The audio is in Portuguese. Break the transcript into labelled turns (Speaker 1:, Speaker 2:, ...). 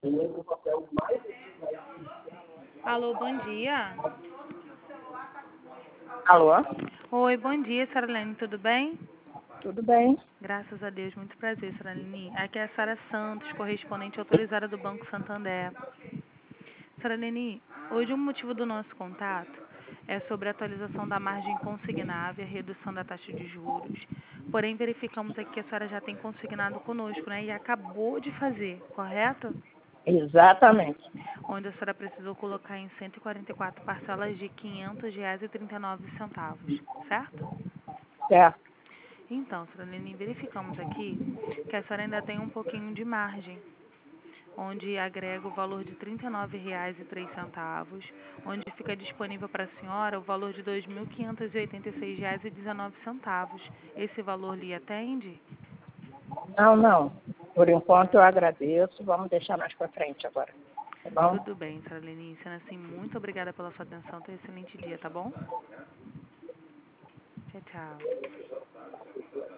Speaker 1: Alô, bom dia.
Speaker 2: Alô?
Speaker 1: Oi, bom dia, Saralene, tudo bem?
Speaker 2: Tudo bem?
Speaker 1: Graças a Deus, muito prazer, Saralene. Aqui é a Sara Santos, correspondente autorizada do Banco Santander. Saralene, hoje o motivo do nosso contato é sobre a atualização da margem consignável e a redução da taxa de juros. Porém, verificamos aqui que a senhora já tem consignado conosco, né? E acabou de fazer, correto?
Speaker 2: Exatamente.
Speaker 1: Onde a senhora precisou colocar em 144 parcelas de R$ 500,39, certo?
Speaker 2: Certo.
Speaker 1: Então, Saralene, verificamos aqui que a senhora ainda tem um pouquinho de margem, onde agrega o valor de R$ 39,03, onde fica disponível para a senhora o valor de R$ 2.586,19. Esse valor lhe atende?
Speaker 2: Não. Por enquanto eu agradeço. Vamos deixar mais para frente agora. Tá bom?
Speaker 1: Tudo bem, Saralene. Sendo assim, muito obrigada pela sua atenção. Tenha um excelente dia, tá bom? Tchau, tchau.